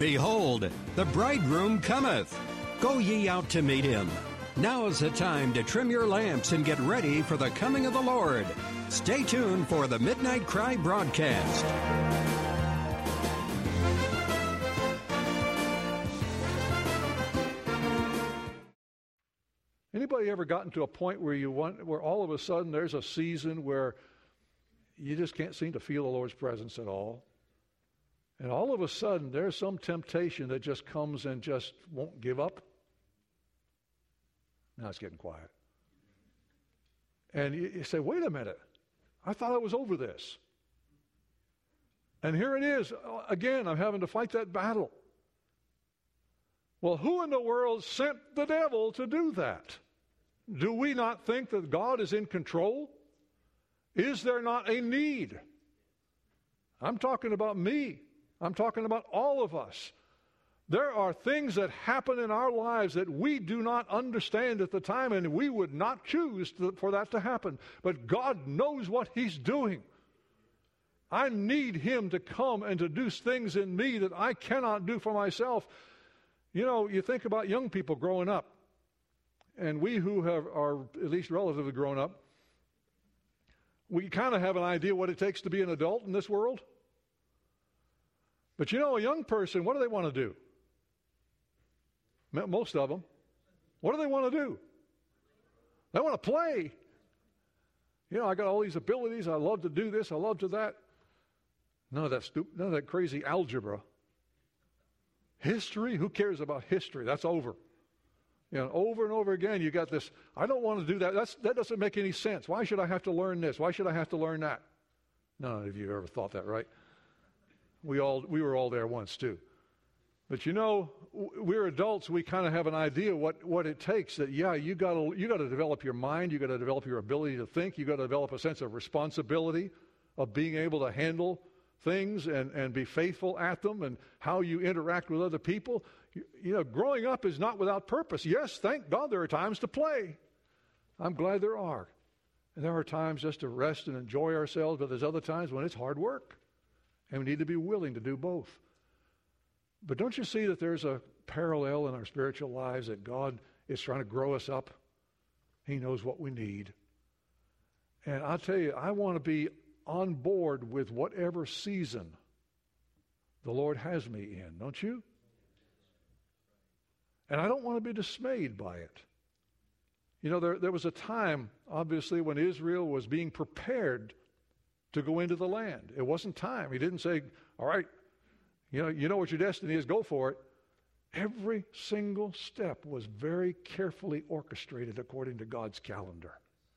Behold, the bridegroom cometh. Go ye out to meet him. Now is the time to trim your lamps and get ready for the coming of the Lord. Stay tuned for the Midnight Cry broadcast. Anybody ever gotten to a point where all of a sudden there's a season where you just can't seem to feel the Lord's presence at all? And all of a sudden there's some temptation that just comes and just won't give up? Now it's getting quiet. And you say, wait a minute, I thought I was over this. And here it is, again, I'm having to fight that battle. Well, who in the world sent the devil to do that? Do we not think that God is in control? Is there not a need? I'm talking about me. I'm talking about all of us. There are things that happen in our lives that we do not understand at the time, and we would not choose for that to happen. But God knows what He's doing. I need Him to come and to do things in me that I cannot do for myself. You know, you think about young people growing up, and we who are at least relatively grown up, we kind of have an idea what it takes to be an adult in this world. But you know, a young person, what do they want to do? Most of them. What do they want to do? They want to play. You know, I got all these abilities. I love to do this. I love to that. None of that crazy algebra. History? Who cares about history? That's over. You know, over and over again, you got this, I don't want to do that. That doesn't make any sense. Why should I have to learn this? Why should I have to learn that? None of you ever thought that, right? We were all there once, too. But you know, we're adults. We kind of have an idea what it takes. That you got to develop your mind. You got to develop your ability to think. You got to develop a sense of responsibility, of being able to handle things and be faithful at them, and how you interact with other people. You know, growing up is not without purpose. Yes, thank God there are times to play. I'm glad there are. And there are times just to rest and enjoy ourselves, but there's other times when it's hard work. And we need to be willing to do both. But don't you see that there's a parallel in our spiritual lives, that God is trying to grow us up? He knows what we need. And I'll tell you, I want to be on board with whatever season the Lord has me in, don't you? And I don't want to be dismayed by it. You know, there was a time, obviously, when Israel was being prepared to go into the land. It wasn't time. He didn't say, all right, you know what your destiny is, go for it. Every single step was very carefully orchestrated according to God's calendar.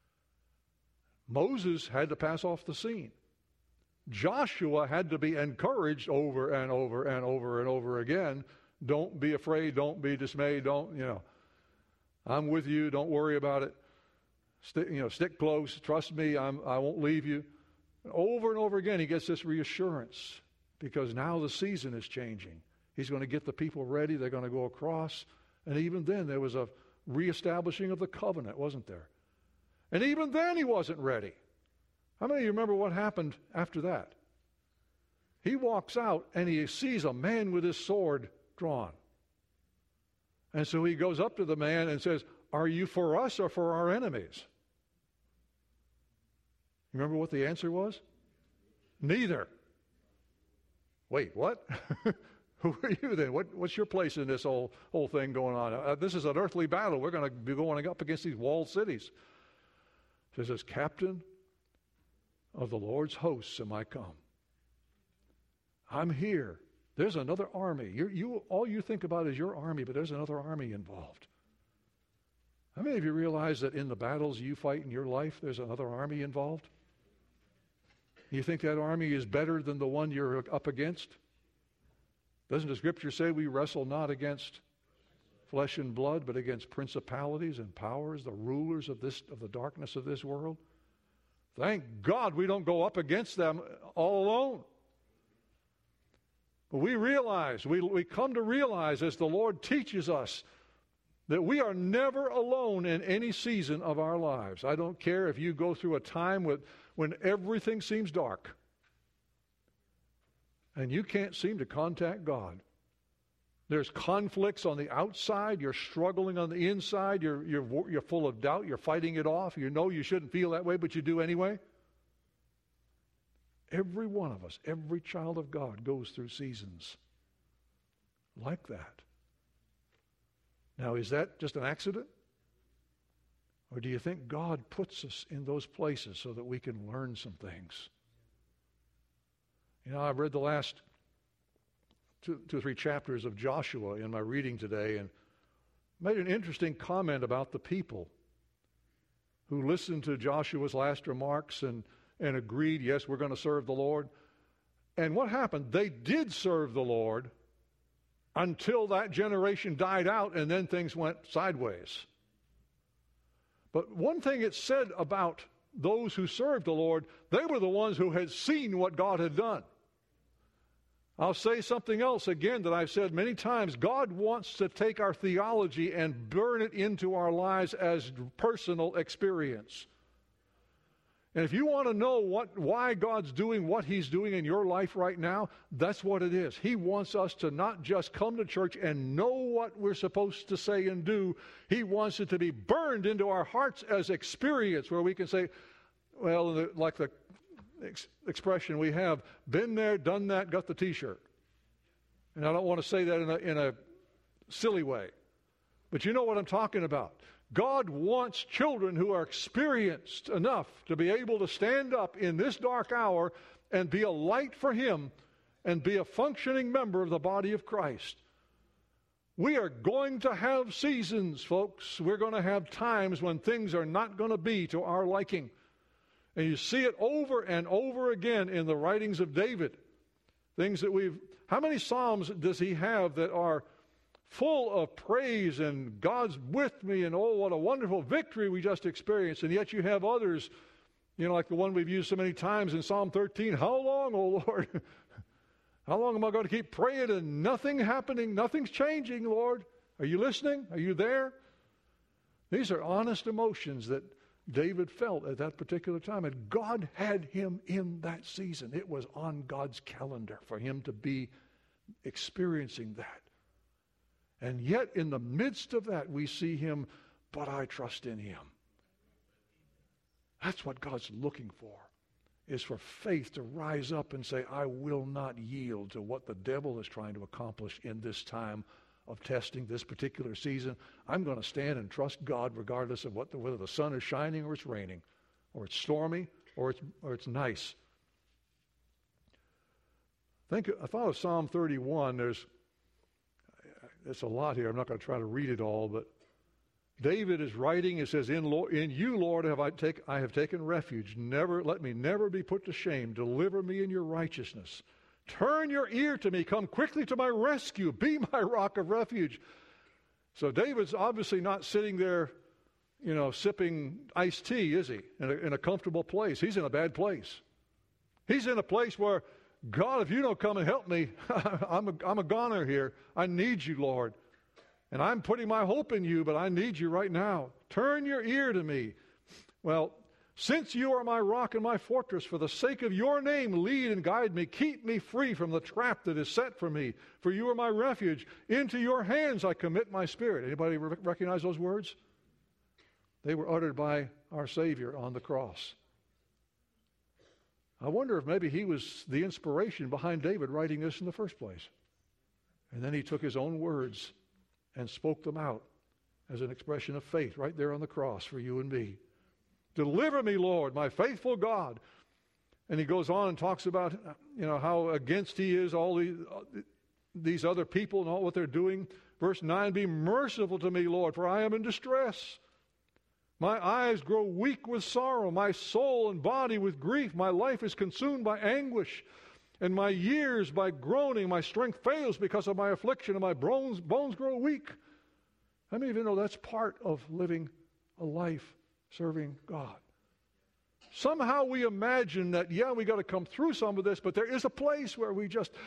Moses had to pass off the scene. Joshua had to be encouraged over and over and over and over again. Don't be afraid. Don't be dismayed. I'm with you. Don't worry about it. Stick close. Trust me. I won't leave you. Over and over again, he gets this reassurance, because now the season is changing. He's going to get the people ready. They're going to go across. And even then, there was a reestablishing of the covenant, wasn't there? And even then, he wasn't ready. How many of you remember what happened after that? He walks out and he sees a man with his sword drawn. And so he goes up to the man and says, are you for us or for our enemies? You remember what the answer was? Neither. Wait, what? Who are you then? What's your place in this whole thing going on? This is an earthly battle. We're going to be going up against these walled cities. It says, as captain of the Lord's hosts am I come. I'm here. There's another army. All you think about is your army, but there's another army involved. How many of you realize that in the battles you fight in your life, there's another army involved? You think that army is better than the one you're up against? Doesn't the Scripture say we wrestle not against flesh and blood, but against principalities and powers, the rulers of the darkness of this world? Thank God we don't go up against them all alone. But we realize, we come to realize as the Lord teaches us, that we are never alone in any season of our lives. I don't care if you go through a time when everything seems dark and you can't seem to contact God. There's conflicts on the outside. You're struggling on the inside. You're full of doubt. You're fighting it off. You know you shouldn't feel that way, but you do anyway. Every one of us, every child of God goes through seasons like that. Now, is that just an accident? Or do you think God puts us in those places so that we can learn some things? You know, I've read the last two or three chapters of Joshua in my reading today and made an interesting comment about the people who listened to Joshua's last remarks and agreed, yes, we're going to serve the Lord. And what happened? They did serve the Lord until that generation died out, and then things went sideways. But one thing it said about those who served the Lord, they were the ones who had seen what God had done. I'll say something else again that I've said many times. God wants to take our theology and burn it into our lives as personal experience. And if you want to know why God's doing what He's doing in your life right now, that's what it is. He wants us to not just come to church and know what we're supposed to say and do. He wants it to be burned into our hearts as experience, where we can say, well, like the expression we have, been there, done that, got the T-shirt. And I don't want to say that in a silly way. But you know what I'm talking about. God wants children who are experienced enough to be able to stand up in this dark hour and be a light for Him and be a functioning member of the body of Christ. We are going to have seasons, folks. We're going to have times when things are not going to be to our liking. And you see it over and over again in the writings of David. Things that how many Psalms does he have that are full of praise and God's with me and oh, what a wonderful victory we just experienced. And yet you have others, like the one we've used so many times in Psalm 13. How long, oh Lord? How long am I going to keep praying and nothing happening? Nothing's changing, Lord. Are you listening? Are you there? These are honest emotions that David felt at that particular time. And God had him in that season. It was on God's calendar for him to be experiencing that. And yet, in the midst of that, we see him, but I trust in Him. That's what God's looking for, is for faith to rise up and say, I will not yield to what the devil is trying to accomplish in this time of testing, this particular season. I'm going to stand and trust God regardless of whether the sun is shining or it's raining, or it's stormy, or it's nice. I thought of Psalm 31. There's a lot here. I'm not going to try to read it all, but David is writing. It says, in you, Lord, I have taken refuge. Let me never be put to shame. Deliver me in your righteousness. Turn your ear to me. Come quickly to my rescue. Be my rock of refuge. So David's obviously not sitting there, sipping iced tea, is he? In a comfortable place. He's in a bad place. He's in a place where, God, if you don't come and help me, I'm a goner here. I need you, Lord. And I'm putting my hope in you, but I need you right now. Turn your ear to me. Well, since you are my rock and my fortress, for the sake of your name, lead and guide me. Keep me free from the trap that is set for me. For you are my refuge. Into your hands I commit my spirit. Anybody recognize those words? They were uttered by our Savior on the cross. I wonder if maybe he was the inspiration behind David writing this in the first place. And then he took his own words and spoke them out as an expression of faith right there on the cross for you and me. Deliver me, Lord, my faithful God. And he goes on and talks about, how against he is all these other people and all what they're doing. Verse 9, be merciful to me, Lord, for I am in distress. My eyes grow weak with sorrow, my soul and body with grief. My life is consumed by anguish, and my years by groaning. My strength fails because of my affliction, and my bones grow weak. How many of you know that's part of living a life serving God? Somehow we imagine that, we got to come through some of this, but there is a place where we just,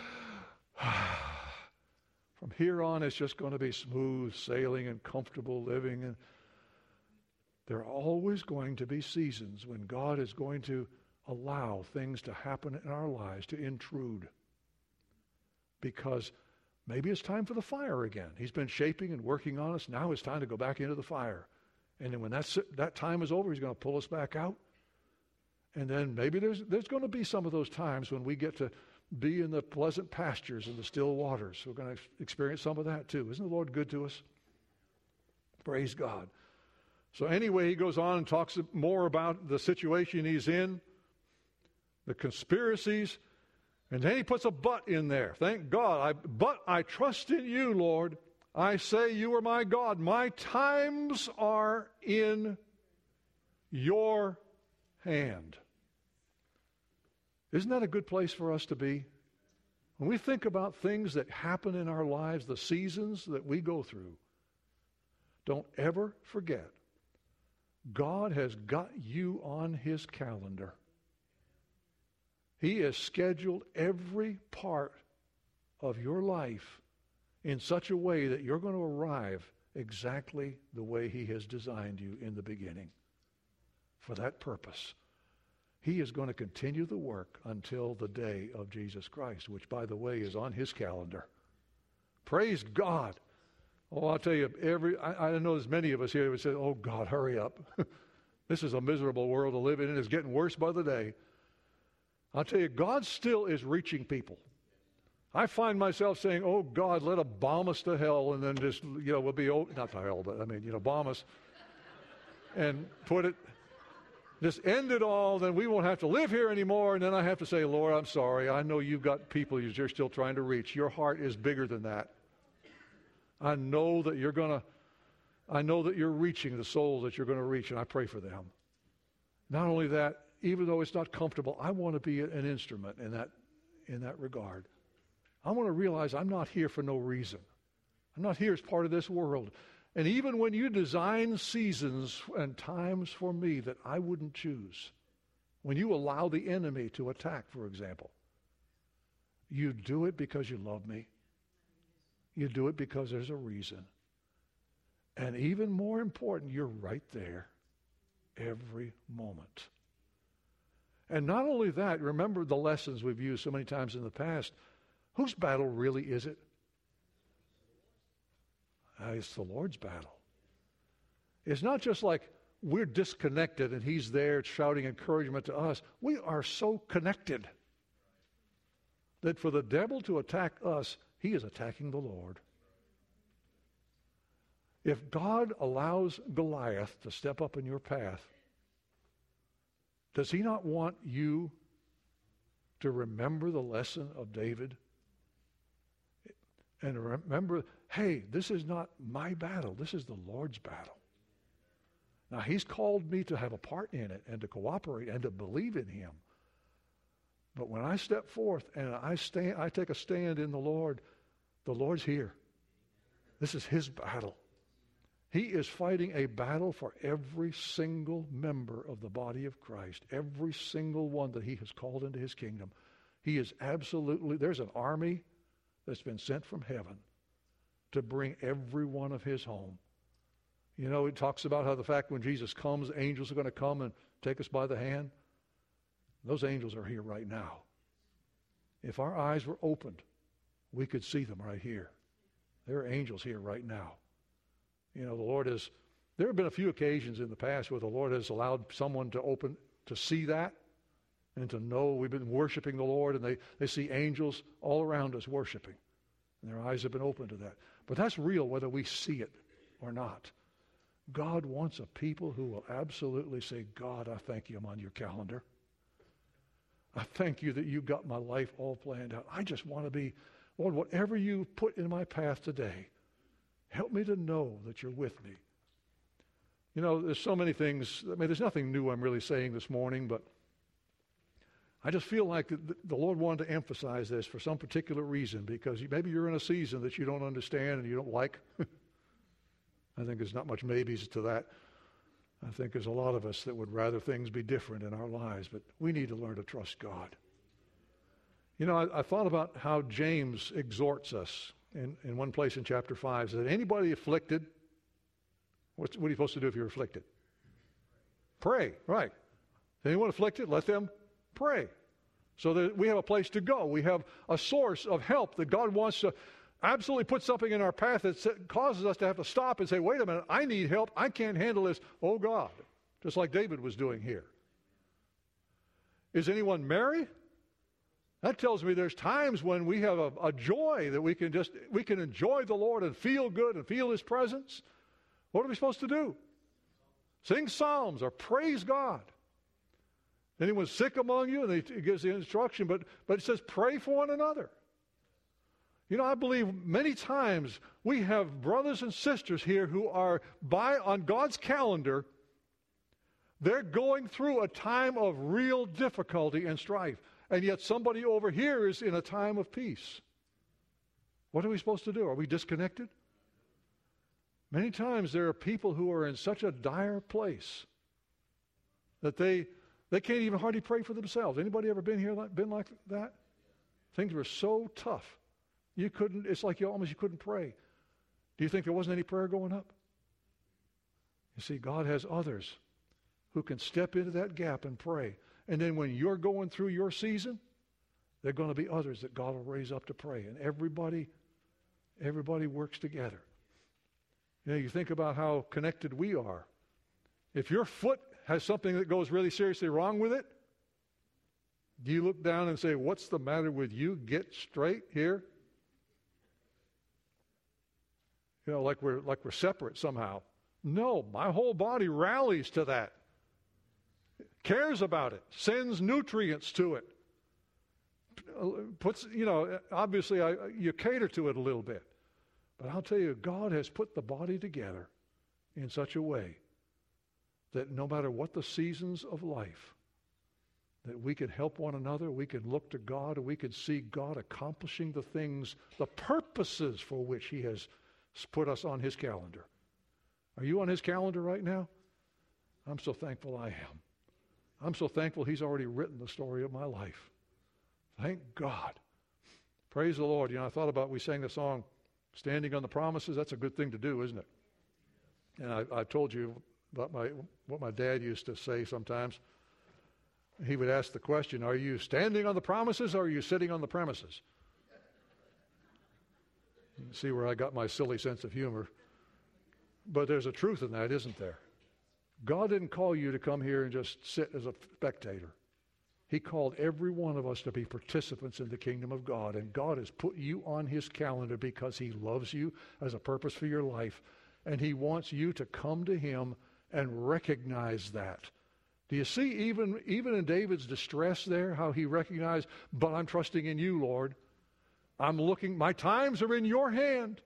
from here on, it's just going to be smooth sailing and comfortable living. And there are always going to be seasons when God is going to allow things to happen in our lives, to intrude. Because Maybe it's time for the fire again. He's been shaping and working on us. Now it's time to go back into the fire. And then when that time is over, he's going to pull us back out. And then maybe there's going to be some of those times when we get to be in the pleasant pastures and the still waters. We're going to experience some of that too. Isn't the Lord good to us? Praise God. So anyway, he goes on and talks more about the situation he's in, the conspiracies, and then he puts a but in there. Thank God. But I trust in you, Lord. I say you are my God. My times are in your hand. Isn't that a good place for us to be? When we think about things that happen in our lives, the seasons that we go through, don't ever forget, God has got you on his calendar. He has scheduled every part of your life in such a way that you're going to arrive exactly the way he has designed you in the beginning. For that purpose, he is going to continue the work until the day of Jesus Christ, which, by the way, is on his calendar. Praise God. Oh, I'll tell you, I know there's many of us here who would say, oh, God, hurry up. This is a miserable world to live in, and it's getting worse by the day. I'll tell you, God still is reaching people. I find myself saying, oh, God, let them bomb us to hell, and then just, we'll be, not to hell, but bomb us, and just end it all, then we won't have to live here anymore, and then I have to say, Lord, I'm sorry. I know you've got people you're still trying to reach. Your heart is bigger than that. I know that you're reaching the souls that you're going to reach, and I pray for them. Not only that, even though it's not comfortable, I want to be an instrument in that regard. I want to realize I'm not here for no reason. I'm not here as part of this world. And even when you design seasons and times for me that I wouldn't choose, when you allow the enemy to attack, for example, you do it because you love me. You do it because there's a reason. And even more important, you're right there every moment. And not only that, remember the lessons we've used so many times in the past. Whose battle really is it? It's the Lord's battle. It's not just like we're disconnected and he's there shouting encouragement to us. We are so connected that for the devil to attack us, he is attacking the Lord. If God allows Goliath to step up in your path, does he not want you to remember the lesson of David? And remember, hey, this is not my battle. This is the Lord's battle. Now, he's called me to have a part in it and to cooperate and to believe in him. But when I step forth and I take a stand in the Lord's here. This is his battle. He is fighting a battle for every single member of the body of Christ, every single one that he has called into his kingdom. He is there's an army that's been sent from heaven to bring every one of his home. It talks about how the fact when Jesus comes, angels are going to come and take us by the hand. Those angels are here right now. If our eyes were opened, we could see them right here. There are angels here right now. There have been a few occasions in the past where the Lord has allowed someone to see that and to know we've been worshiping the Lord, and they see angels all around us worshiping. And their eyes have been open to that. But that's real whether we see it or not. God wants a people who will absolutely say, God, I thank you I'm on your calendar. I thank you that you got my life all planned out. I just want to be, Lord, whatever you put in my path today, help me to know that you're with me. There's so many things. There's nothing new I'm really saying this morning, but I just feel like the Lord wanted to emphasize this for some particular reason, because maybe you're in a season that you don't understand and you don't like. I think there's not much maybes to that. I think there's a lot of us that would rather things be different in our lives, but we need to learn to trust God. I thought about how James exhorts us in one place in chapter 5. Said, anybody afflicted, what are you supposed to do if you're afflicted? Pray, right. Anyone afflicted, let them pray. So that we have a place to go. We have a source of help that God wants to absolutely put something in our path that causes us to have to stop and say, wait a minute, I need help. I can't handle this. Oh, God. Just like David was doing here. Is anyone merry? That tells me there's times when we have a joy that we can enjoy the Lord and feel good and feel His presence. What are we supposed to do? Sing psalms or praise God. Anyone sick among you? And it gives the instruction, but it says pray for one another. You know, I believe many times we have brothers and sisters here who are on God's calendar. They're going through a time of real difficulty and strife. And yet somebody over here is in a time of peace. What are we supposed to do? Are we disconnected? Many times there are people who are in such a dire place that they can't even hardly pray for themselves. Anybody ever been like that? Things were so tough. It's like you couldn't pray. Do you think there wasn't any prayer going up? You see, God has others who can step into that gap and pray. And then when you're going through your season, there are going to be others that God will raise up to pray. And everybody works together. You know, you think about how connected we are. If your foot has something that goes really seriously wrong with it, do you look down and say, what's the matter with you? Get straight here. You know, like we're separate somehow. No, my whole body rallies to that. Cares about it, sends nutrients to it. Puts, you know, obviously you cater to it a little bit. But I'll tell you, God has put the body together in such a way that no matter what the seasons of life, that we can help one another, we can look to God, and we can see God accomplishing the things, the purposes for which He has put us on His calendar. Are you on His calendar right now? I'm so thankful I am. I'm so thankful He's already written the story of my life. Thank God. Praise the Lord. You know, I thought about, we sang the song, Standing on the Promises. That's a good thing to do, isn't it? And I told you about what my dad used to say sometimes. He would ask the question, are you standing on the promises or are you sitting on the premises? You can see where I got my silly sense of humor. But there's a truth in that, isn't there? God didn't call you to come here and just sit as a spectator. He called every one of us to be participants in the kingdom of God. And God has put you on His calendar because He loves you, as a purpose for your life. And He wants you to come to Him and recognize that. Do you see even in David's distress there, how he recognized, but I'm trusting in you, Lord. I'm looking, my times are in your hand.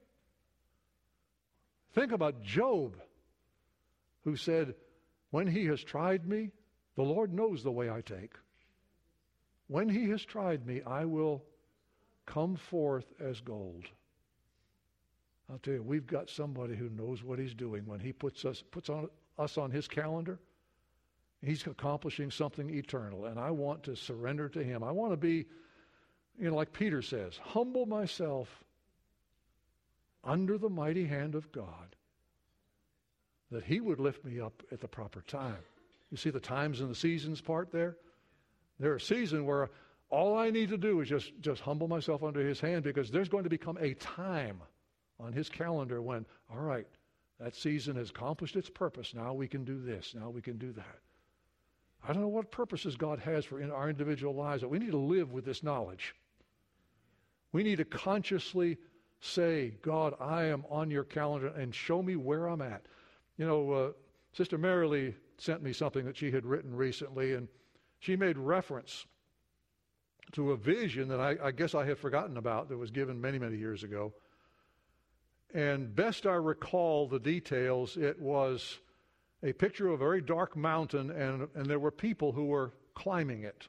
Think about Job, who said, when he has tried me, the Lord knows the way I take. When He has tried me, I will come forth as gold. I'll tell you, we've got somebody who knows what He's doing. When He puts us on His calendar, He's accomplishing something eternal. And I want to surrender to Him. I want to be, you know, like Peter says, humble myself under the mighty hand of God, that He would lift me up at the proper time. You see the times and the seasons part there? There's a season where all I need to do is just humble myself under His hand, because there's going to become a time on His calendar when, all right, that season has accomplished its purpose. Now we can do this. Now we can do that. I don't know what purposes God has for in our individual lives, but we need to live with this knowledge. We need to consciously say, God, I am on your calendar, and show me where I'm at. You know, Sister Marilee sent me something that she had written recently, and she made reference to a vision that I guess I had forgotten about that was given many, many years ago. And best I recall the details, it was a picture of a very dark mountain, and there were people who were climbing it.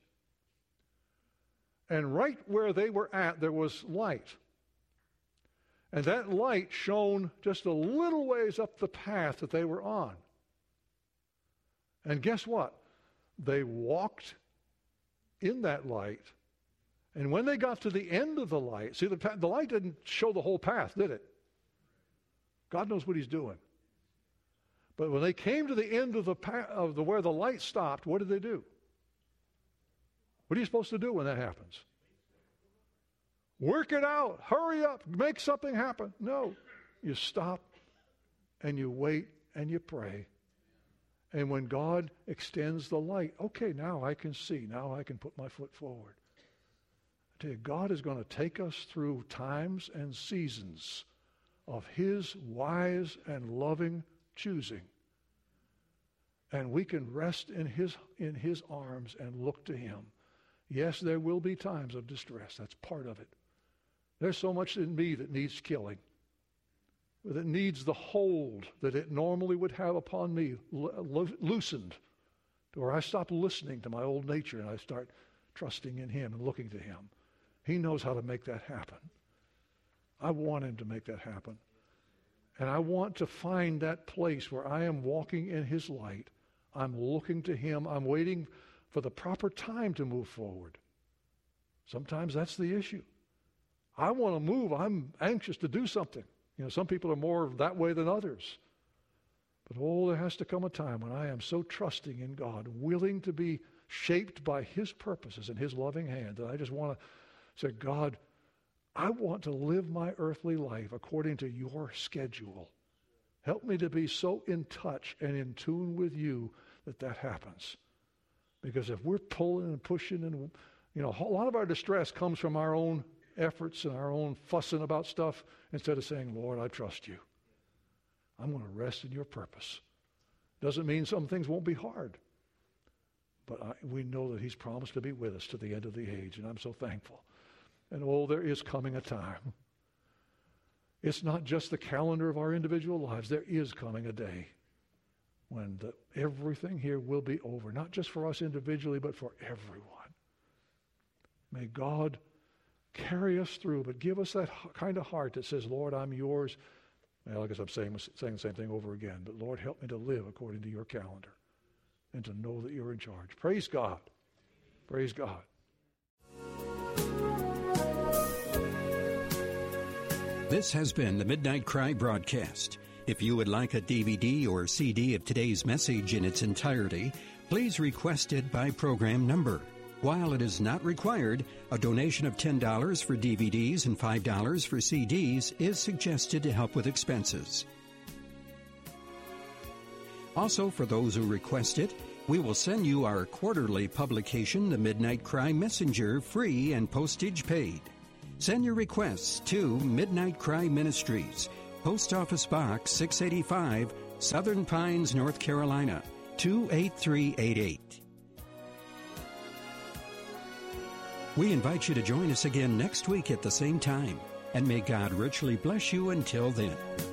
And right where they were at, there was light. And that light shone just a little ways up the path that they were on. And guess what? They walked in that light. And when they got to the end of the light, see, the light didn't show the whole path, did it? God knows what He's doing. But when they came to the end of the where the light stopped, what did they do? What are you supposed to do when that happens? Work it out. Hurry up. Make something happen. No. You stop and you wait and you pray. And when God extends the light, okay, now I can see. Now I can put my foot forward. I tell you, God is going to take us through times and seasons of His wise and loving choosing. And we can rest in His arms and look to Him. Yes, there will be times of distress. That's part of it. There's so much in me that needs killing, that needs the hold that it normally would have upon me loosened, to where I stop listening to my old nature and I start trusting in Him and looking to Him. He knows how to make that happen. I want Him to make that happen. And I want to find that place where I am walking in His light. I'm looking to Him. I'm waiting for the proper time to move forward. Sometimes that's the issue. I want to move. I'm anxious to do something. You know, some people are more that way than others. But there has to come a time when I am so trusting in God, willing to be shaped by His purposes and His loving hand, that I just want to say, God, I want to live my earthly life according to your schedule. Help me to be so in touch and in tune with you that happens. Because if we're pulling and pushing and, you know, a lot of our distress comes from our own efforts and our own fussing about stuff, instead of saying, Lord, I trust you. I'm going to rest in your purpose. Doesn't mean some things won't be hard. But we know that He's promised to be with us to the end of the age, and I'm so thankful. And there is coming a time. It's not just the calendar of our individual lives. There is coming a day when everything here will be over, not just for us individually, but for everyone. May God carry us through, but give us that kind of heart that says, Lord, I'm yours. Well, I guess I'm saying the same thing over again, but Lord, help me to live according to your calendar and to know that you're in charge. Praise God. Praise God. This has been the Midnight Cry broadcast. If you would like a DVD or CD of today's message in its entirety, please request it by program number. While it is not required, a donation of $10 for DVDs and $5 for CDs is suggested to help with expenses. Also, for those who request it, we will send you our quarterly publication, The Midnight Cry Messenger, free and postage paid. Send your requests to Midnight Cry Ministries, Post Office Box 685, Southern Pines, North Carolina, 28388. We invite you to join us again next week at the same time, and may God richly bless you until then.